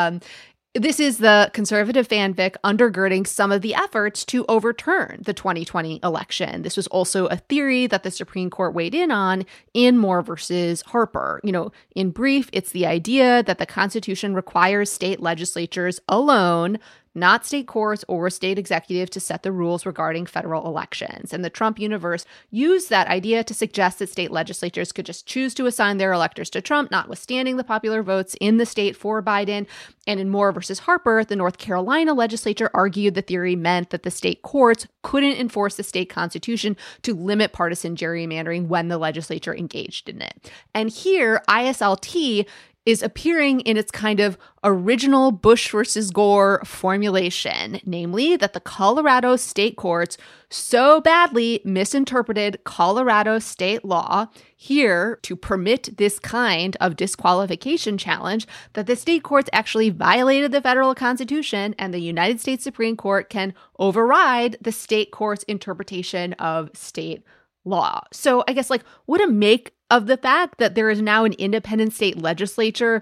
This is the conservative fanfic undergirding some of the efforts to overturn the 2020 election. This was also a theory that the Supreme Court weighed in on in Moore versus Harper. In brief, it's the idea that the Constitution requires state legislatures alone, not state courts or state executive, to set the rules regarding federal elections. And the Trump universe used that idea to suggest that state legislatures could just choose to assign their electors to Trump, notwithstanding the popular votes in the state for Biden. And in Moore versus Harper, the North Carolina legislature argued the theory meant that the state courts couldn't enforce the state constitution to limit partisan gerrymandering when the legislature engaged in it. And here, ISLT is appearing in its kind of original Bush versus Gore formulation, namely that the Colorado state courts so badly misinterpreted Colorado state law here to permit this kind of disqualification challenge that the state courts actually violated the federal Constitution, and the United States Supreme Court can override the state court's interpretation of state law. So I guess, what to make of the fact that there is now an independent state legislature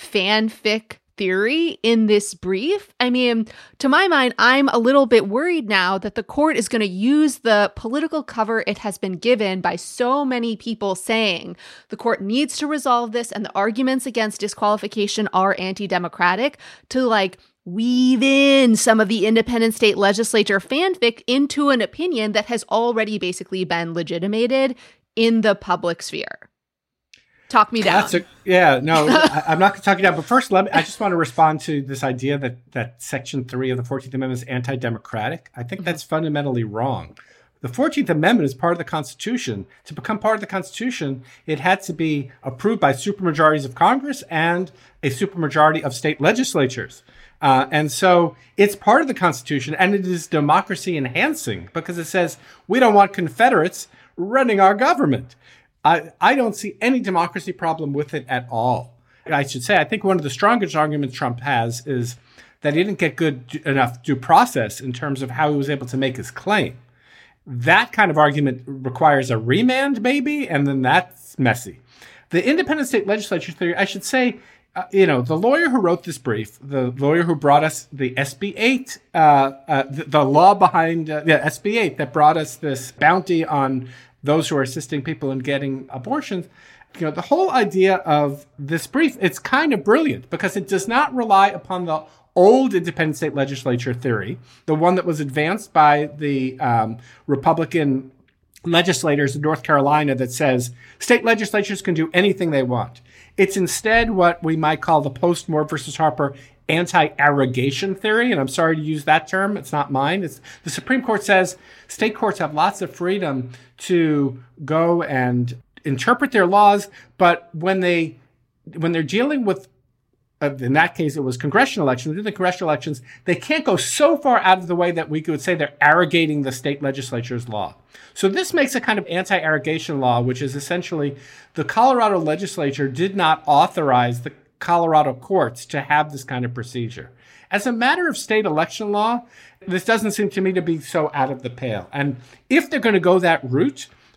fanfic theory in this brief? I mean, to my mind, I'm a little bit worried now that the court is going to use the political cover it has been given by so many people saying the court needs to resolve this and the arguments against disqualification are anti-democratic to weave in some of the independent state legislature fanfic into an opinion that has already basically been legitimated in the public sphere. Talk me down. I'm not going to talk you down. But first, I just want to respond to this idea that Section 3 of the 14th Amendment is anti-democratic. I think that's fundamentally wrong. The 14th Amendment is part of the Constitution. To become part of the Constitution, it had to be approved by supermajorities of Congress and a supermajority of state legislatures. And so it's part of the Constitution, and it is democracy enhancing because it says we don't want Confederates running our government. I don't see any democracy problem with it at all. I should say, I think one of the strongest arguments Trump has is that he didn't get good enough due process in terms of how he was able to make his claim. That kind of argument requires a remand, maybe, and then that's messy. The independent state legislature theory, I should say, the lawyer who wrote this brief, the lawyer who brought us the SB 8, the law behind SB 8 that brought us this bounty on those who are assisting people in getting abortions, the whole idea of this brief, it's kind of brilliant because it does not rely upon the old independent state legislature theory, the one that was advanced by the Republican legislators in North Carolina that says state legislatures can do anything they want. It's instead what we might call the post-Moore versus Harper anti-arrogation theory. And I'm sorry to use that term. It's not mine. The Supreme Court says state courts have lots of freedom to go and interpret their laws. But when they're dealing with, in that case, it was congressional elections. In the congressional elections, they can't go so far out of the way that we could say they're arrogating the state legislature's law. So this makes a kind of anti-arrogation law, which is essentially the Colorado legislature did not authorize the Colorado courts to have this kind of procedure. As a matter of state election law, this doesn't seem to me to be so out of the pale. And if they're going to go that route,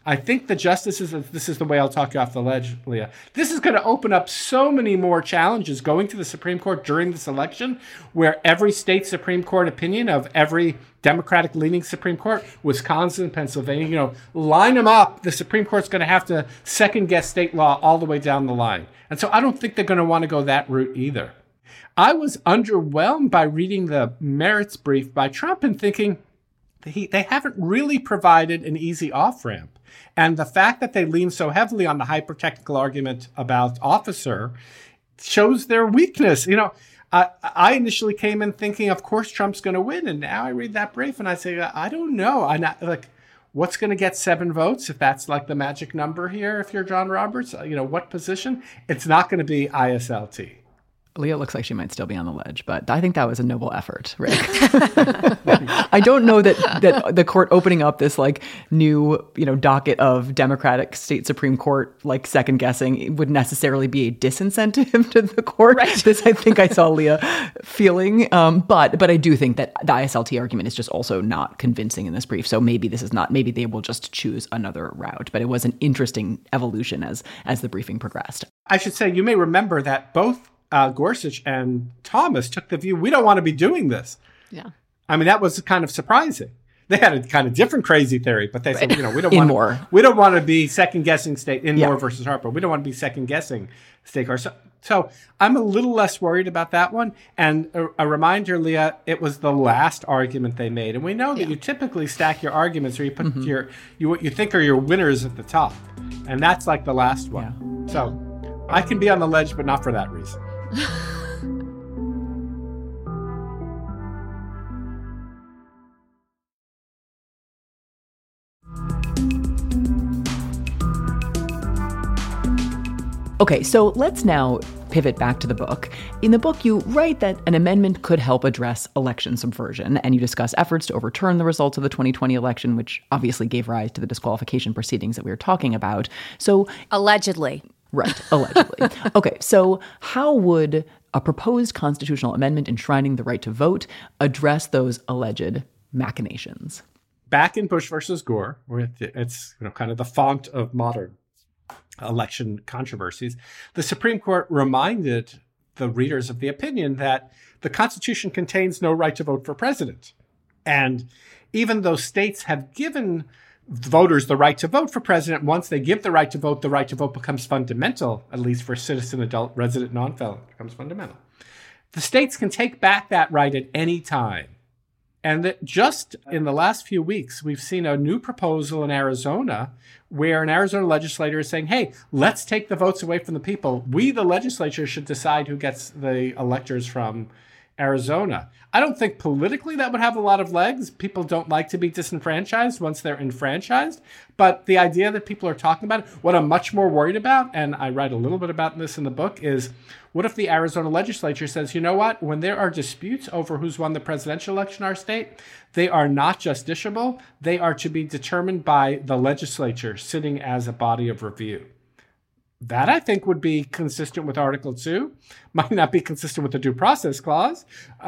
I think the justices, this is the way I'll talk you off the ledge, Leah, this is going to open up so many more challenges going to the Supreme Court during this election, where every state Supreme Court opinion of every Democratic-leaning Supreme Court, Wisconsin, Pennsylvania, line them up. The Supreme Court's going to have to second-guess state law all the way down the line. And so I don't think they're going to want to go that route either. I was underwhelmed by reading the merits brief by Trump and thinking, they haven't really provided an easy off-ramp. And the fact that they lean so heavily on the hyper-technical argument about officer shows their weakness. I initially came in thinking, of course, Trump's going to win. And now I read that brief and I say, I don't know. What's going to get 7 votes if that's like the magic number here? If you're John Roberts, what position? It's not going to be ISLT. Leah looks like she might still be on the ledge, but I think that was a noble effort, Rick. I don't know that the court opening up this new, docket of Democratic state Supreme Court, second guessing would necessarily be a disincentive to the court. Right. This, I think I saw Leah feeling. But I do think that the ISLT argument is just also not convincing in this brief. So maybe maybe they will just choose another route. But it was an interesting evolution as the briefing progressed. I should say, you may remember that both Gorsuch and Thomas took the view, we don't want to be doing this. Yeah. I mean, that was kind of surprising. They had a kind of different crazy theory, but they said, we don't want to be second guessing state in Moore versus Harper. We don't want to be second guessing state court. So I'm a little less worried about that one. And a reminder, Leah, it was the last argument they made. And we know that you typically stack your arguments, or you put what you think are your winners at the top. And that's like the last one. Yeah. So I can be on the ledge, but not for that reason. Okay, so let's now pivot back to the book. In the book, you write that an amendment could help address election subversion, and you discuss efforts to overturn the results of the 2020 election, which obviously gave rise to the disqualification proceedings that we were talking about. So allegedly. Right, allegedly. Okay, so how would a proposed constitutional amendment enshrining the right to vote address those alleged machinations? Back in Bush versus Gore, where it's kind of the font of modern election controversies, the Supreme Court reminded the readers of the opinion that the Constitution contains no right to vote for president. And even though states have given voters the right to vote for president, once they give the right to vote becomes fundamental, at least for citizen, adult, resident, non-felon, it becomes fundamental. The states can take back that right at any time. And that just in the last few weeks, we've seen a new proposal in Arizona where an Arizona legislator is saying, hey, let's take the votes away from the people. We, the legislature, should decide who gets the electors from Arizona. I don't think politically that would have a lot of legs. People don't like to be disenfranchised once they're enfranchised. But the idea that people are talking about it, what I'm much more worried about, and I write a little bit about this in the book, is what if the Arizona legislature says, you know what, when there are disputes over who's won the presidential election in our state, they are not justiciable. They are to be determined by the legislature sitting as a body of review. That, I think, would be consistent with Article 2. Might not be consistent with the Due Process Clause.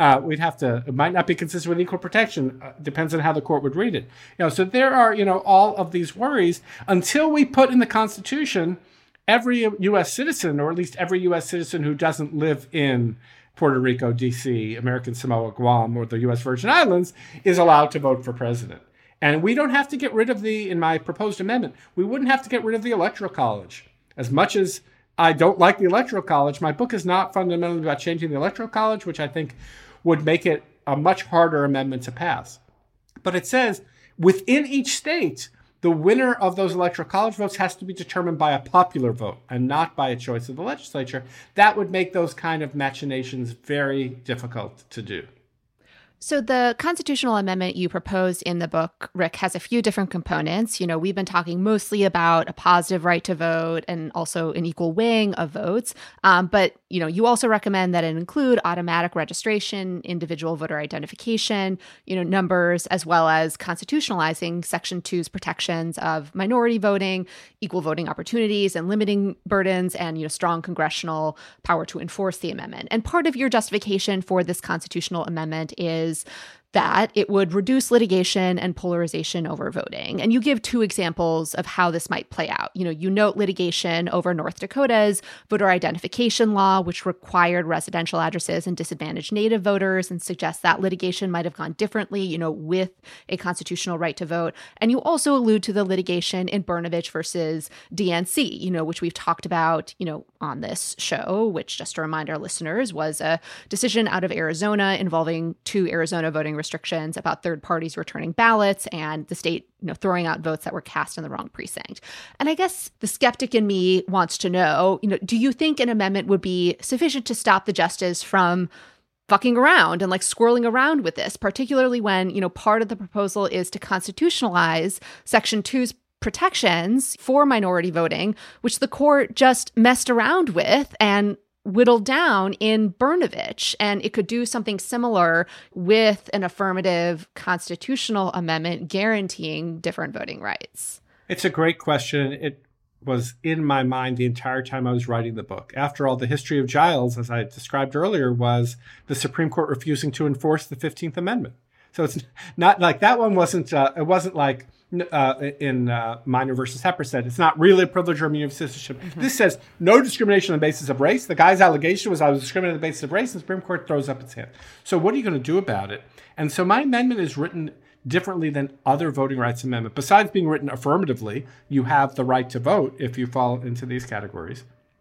It might not be consistent with equal protection. Depends on how the court would read it. So there are, all of these worries until we put in the Constitution every U.S. citizen, or at least every U.S. citizen who doesn't live in Puerto Rico, D.C., American Samoa, Guam, or the U.S. Virgin Islands, is allowed to vote for president. And we don't have to get rid of in my proposed amendment, we wouldn't have to get rid of the Electoral College. As much as I don't like the Electoral College, my book is not fundamentally about changing the Electoral College, which I think would make it a much harder amendment to pass. But it says within each state, the winner of those Electoral College votes has to be determined by a popular vote and not by a choice of the legislature. That would make those kind of machinations very difficult to do. So the constitutional amendment you proposed in the book, Rick, has a few different components. We've been talking mostly about a positive right to vote and also an equal weighing of votes. But, you also recommend that it include automatic registration, individual voter identification, numbers, as well as constitutionalizing Section 2's protections of minority voting, equal voting opportunities, and limiting burdens, and, strong congressional power to enforce the amendment. And part of your justification for this constitutional amendment is that it would reduce litigation and polarization over voting. And you give two examples of how this might play out. You note litigation over North Dakota's voter identification law, which required residential addresses and disadvantaged Native voters, and suggest that litigation might have gone differently, with a constitutional right to vote. And you also allude to the litigation in Brnovich versus DNC, which we've talked about, on this show, which, just to remind our listeners, was a decision out of Arizona involving two Arizona voting restrictions about third parties returning ballots and the state, throwing out votes that were cast in the wrong precinct. And I guess the skeptic in me wants to know, do you think an amendment would be sufficient to stop the justice from fucking around and squirreling around with this, particularly when, part of the proposal is to constitutionalize Section 2's protections for minority voting, which the court just messed around with and whittled down in Brnovich. And it could do something similar with an affirmative constitutional amendment guaranteeing different voting rights. It's a great question. It was in my mind the entire time I was writing the book. After all, the history of Giles, as I described earlier, was the Supreme Court refusing to enforce the 15th Amendment. So it's not like that one wasn't, it wasn't like in Minor versus Hepperstead, it's not really a privilege or immunity of citizenship. Mm-hmm. This says no discrimination on the basis of race. The guy's allegation was I was discriminated on the basis of race, and the Supreme Court throws up its hand. So what are you going to do about it? And so my amendment is written differently than other voting rights amendments. Besides being written affirmatively, you have the right to vote if you fall into these categories.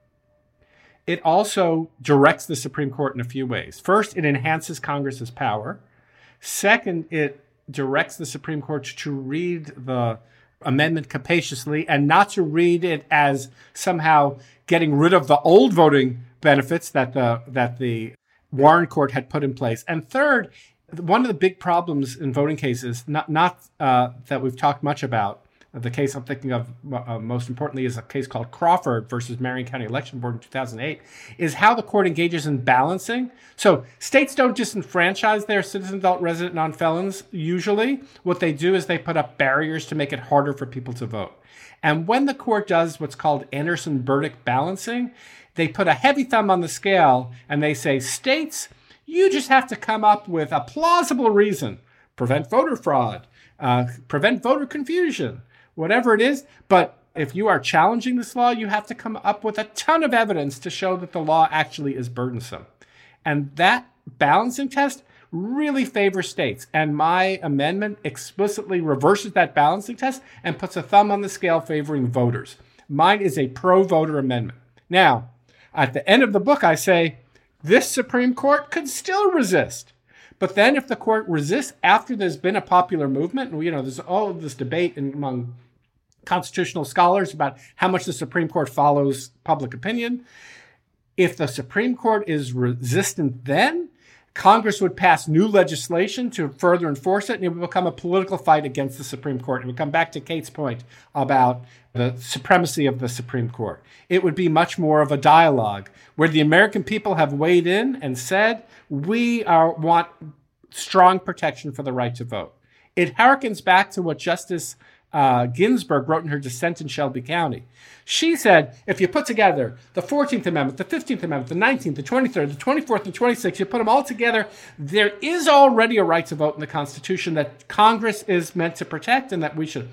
It also directs the Supreme Court in a few ways. First, it enhances Congress's power. Second, it directs the Supreme Court to read the amendment capaciously and not to read it as somehow getting rid of the old voting benefits that the Warren Court had put in place. And third, one of the big problems in voting cases, not that we've talked much about, the case I'm thinking of most importantly is a case called Crawford versus Marion County Election Board in 2008, is how the court engages in balancing. So states don't disenfranchise their citizen, adult, resident, non-felons usually. What they do is they put up barriers to make it harder for people to vote. And when the court does what's called Anderson-Burdick balancing, they put a heavy thumb on the scale and they say, states, you just have to come up with a plausible reason. Prevent voter fraud, prevent voter confusion, whatever it is. But if you are challenging this law, you have to come up with a ton of evidence to show that the law actually is burdensome. And that balancing test really favors states. And my amendment explicitly reverses that balancing test and puts a thumb on the scale favoring voters. Mine is a pro-voter amendment. Now, at the end of the book, I say, this Supreme Court could still resist. But then if the court resists after there's been a popular movement, and there's all of this debate among constitutional scholars about how much the Supreme Court follows public opinion. If the Supreme Court is resistant then, Congress would pass new legislation to further enforce it, and it would become a political fight against the Supreme Court. And we come back to Kate's point about the supremacy of the Supreme Court. It would be much more of a dialogue where the American people have weighed in and said, we want strong protection for the right to vote. It harkens back to what Justice Ginsburg wrote in her dissent in Shelby County. She said, if you put together the 14th Amendment, the 15th Amendment, the 19th, the 23rd, the 24th, and 26th, you put them all together, there is already a right to vote in the Constitution that Congress is meant to protect and that we should.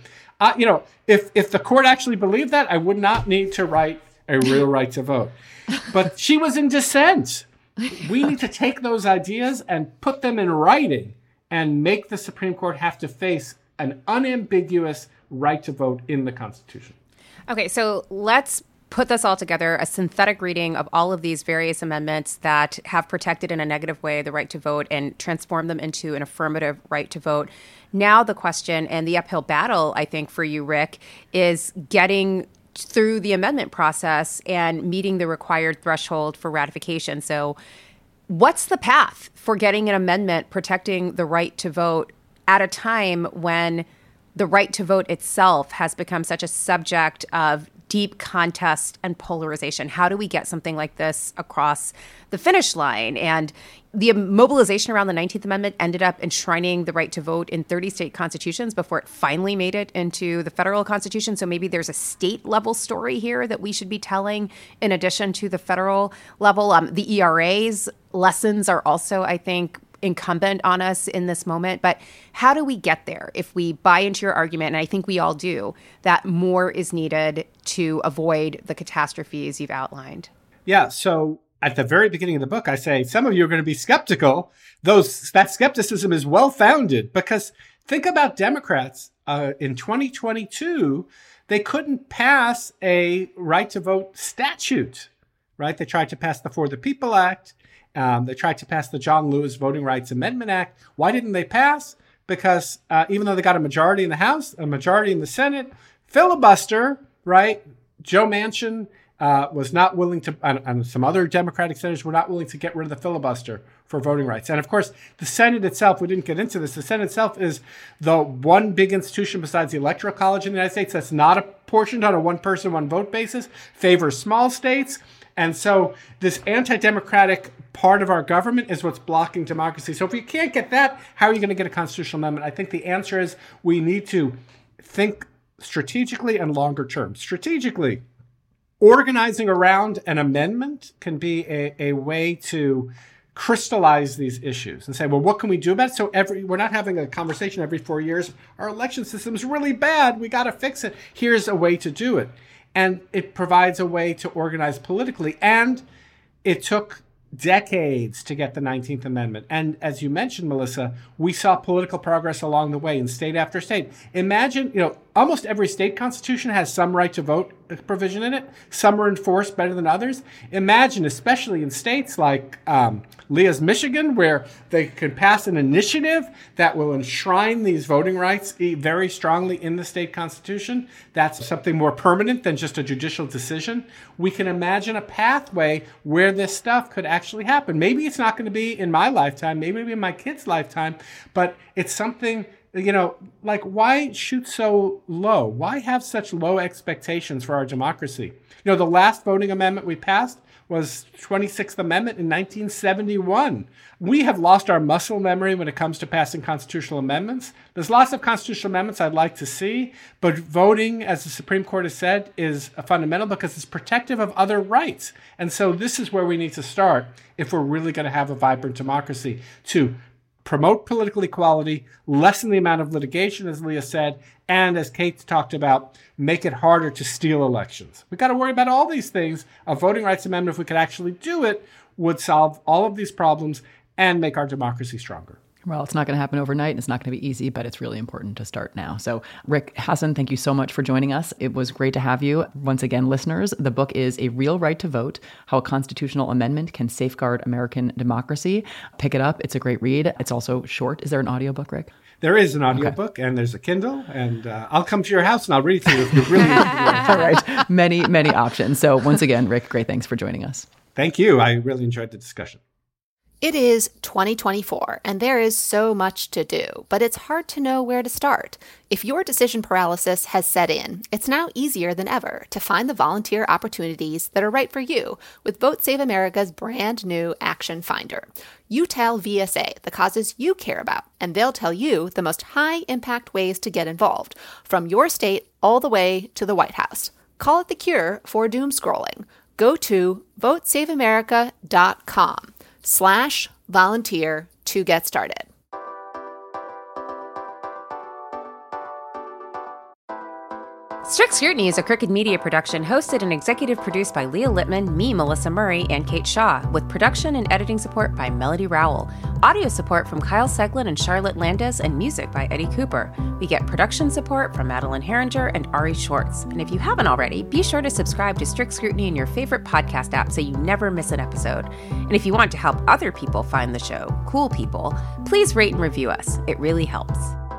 If the court actually believed that, I would not need to write a real right to vote. But she was in dissent. We need to take those ideas and put them in writing and make the Supreme Court have to face an unambiguous right to vote in the Constitution. Okay, so let's put this all together, a synthetic reading of all of these various amendments that have protected in a negative way the right to vote and transform them into an affirmative right to vote. Now the question and the uphill battle, I think, for you, Rick, is getting through the amendment process and meeting the required threshold for ratification. So what's the path for getting an amendment protecting the right to vote at a time when the right to vote itself has become such a subject of deep contest and polarization? How do we get something like this across the finish line? And the mobilization around the 19th Amendment ended up enshrining the right to vote in 30 state constitutions before it finally made it into the federal constitution. So maybe there's a state level story here that we should be telling in addition to the federal level. The ERA's lessons are also, I think, incumbent on us in this moment. But how do we get there if we buy into your argument, and I think we all do, that more is needed to avoid the catastrophes you've outlined? Yeah, so at the very beginning of the book, I say some of you are going to be skeptical. That skepticism is well-founded, because think about Democrats. In 2022, they couldn't pass a right-to-vote statute, right? They tried to pass the For the People Act. They tried to pass the John Lewis Voting Rights Amendment Act. Why didn't they pass? Because even though they got a majority in the House, a majority in the Senate, filibuster, right? Joe Manchin was not willing to, and some other Democratic senators were not willing to get rid of the filibuster for voting rights. And of course, the Senate itself, we didn't get into this, the Senate itself is the one big institution besides the Electoral College in the United States that's not apportioned on a one-person, one-vote basis, favors small states. And so this anti-democratic part of our government is what's blocking democracy. So if you can't get that, how are you going to get a constitutional amendment? I think the answer is we need to think strategically and longer term. Strategically, organizing around an amendment can be a way to crystallize these issues and say, well, what can we do about it? So we're not having a conversation every 4 years. Our election system is really bad. We got to fix it. Here's a way to do it. And it provides a way to organize politically. And it took decades to get the 19th Amendment. And as you mentioned, Melissa, we saw political progress along the way in state after state. Imagine, almost every state constitution has some right to vote provision in it. Some are enforced better than others. Imagine, especially in states like Leah's Michigan, where they could pass an initiative that will enshrine these voting rights very strongly in the state constitution. That's something more permanent than just a judicial decision. We can imagine a pathway where this stuff could actually happen. Maybe it's not going to be in my lifetime, maybe it'll be in my kid's lifetime, but it's something, like, why shoot so low? Why have such low expectations for our democracy? The last voting amendment we passed was 26th Amendment in 1971. We have lost our muscle memory when it comes to passing constitutional amendments. There's lots of constitutional amendments I'd like to see, but voting, as the Supreme Court has said, is fundamental because it's protective of other rights. And so this is where we need to start if we're really going to have a vibrant democracy, to promote political equality, lessen the amount of litigation, as Leah said, and as Kate talked about, make it harder to steal elections. We've got to worry about all these things. A voting rights amendment, if we could actually do it, would solve all of these problems and make our democracy stronger. Well, it's not going to happen overnight, and it's not going to be easy, but it's really important to start now. So, Rick Hasen, thank you so much for joining us. It was great to have you. Once again, listeners, the book is A Real Right to Vote: How a Constitutional Amendment Can Safeguard American Democracy. Pick it up. It's a great read. It's also short. Is there an audiobook, Rick? There is an audiobook, and there's a Kindle, and I'll come to your house and I'll read it to you if you really need to. All right. Many, many options. So once again, Rick, great thanks for joining us. Thank you. I really enjoyed the discussion. It is 2024, and there is so much to do, but it's hard to know where to start. If your decision paralysis has set in, it's now easier than ever to find the volunteer opportunities that are right for you with Vote Save America's brand new Action Finder. You tell VSA the causes you care about, and they'll tell you the most high-impact ways to get involved, from your state all the way to the White House. Call it the cure for doom scrolling. Go to votesaveamerica.com/volunteer to get started. Strict Scrutiny is a Crooked Media production hosted and executive produced by Leah Littman, me, Melissa Murray, and Kate Shaw, with production and editing support by Melody Rowell. Audio support from Kyle Seglin and Charlotte Landez, and music by Eddie Cooper. We get production support from Madeline Herringer and Ari Schwartz. And if you haven't already, be sure to subscribe to Strict Scrutiny in your favorite podcast app so you never miss an episode. And if you want to help other people find the show, cool people, please rate and review us. It really helps.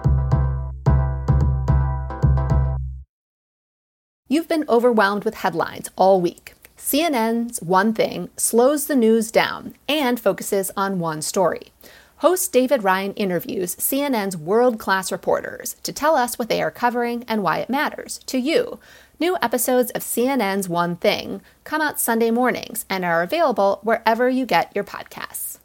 You've been overwhelmed with headlines all week. CNN's One Thing slows the news down and focuses on one story. Host David Ryan interviews CNN's world-class reporters to tell us what they are covering and why it matters to you. New episodes of CNN's One Thing come out Sunday mornings and are available wherever you get your podcasts.